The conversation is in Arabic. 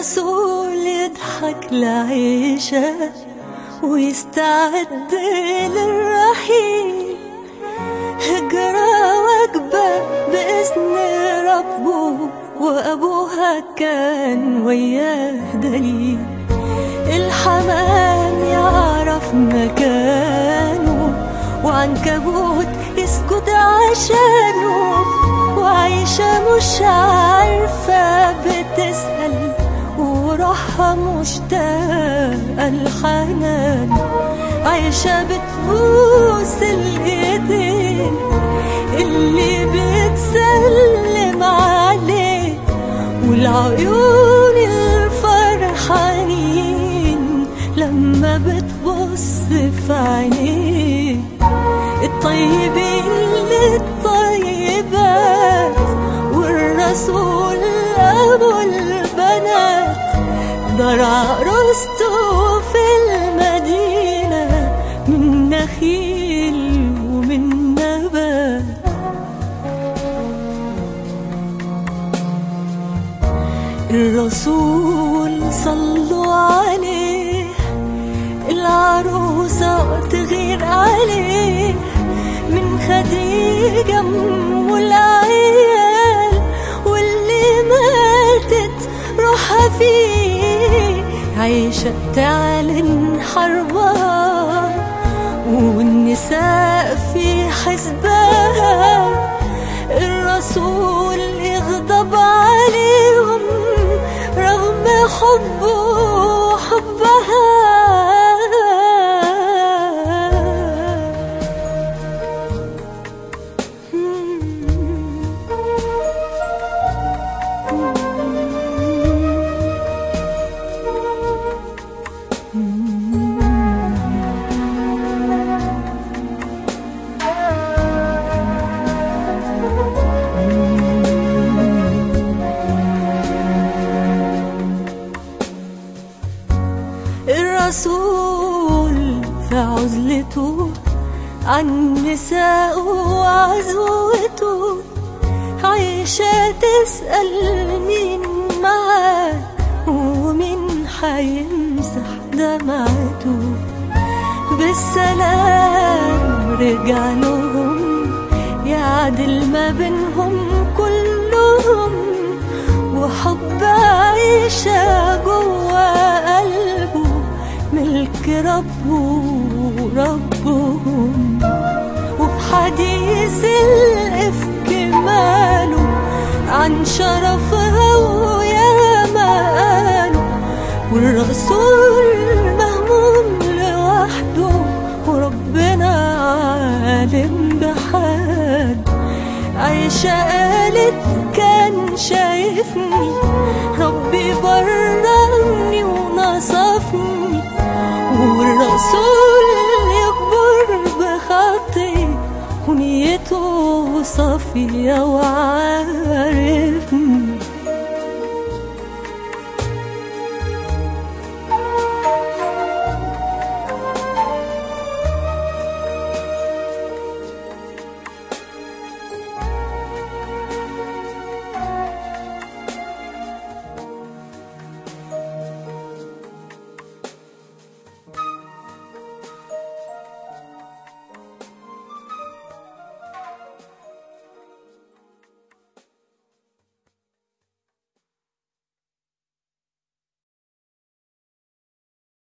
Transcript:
الرسول يضحك لعيشة ويستعد للرحيل، هجرة وجبة بإذن ربه وأبوها كان وياه دليل. الحمام يعرف مكانه وعنكبوت يسكت عشانه، وعيشة مش عارفة بتسأل وروحها مشتاقة الحنان. عيشة بتبوس الإيدين اللي بتسلم عليه، والعيون الفرحانين لما بتبص في عينيه. الطيبين للطيبات والرسول أبو البنات، دار عروسته في المدينة من نخيل ومن نبات. الرسول صلوا عليه، العروسة تغير عليه، من خديجة أم العيال واللي ماتت روحها فيه. عيشة تعلن حربها والنساء في حزبها، الرسول يغضب عليهم رغم حبه وحبها. الرسول في عزلته عن نساء وعزوته، عيشة تسأل مين معاه ومين حيمسح دمعته. بالسلام رجع لهم يعدل ما بينهم كلهم، وحب عيشة جوا قلبه ملك ربه وربهم. وفي حديث الإفك ماله عن شرفها ويا مقاله، والرسول مهموم لوحده وربنا عالم بحاله. عيشة قالت كان شايفني ربي بررني ونصفني، والرسول يكبر بخطي ونيته صافية وعارف.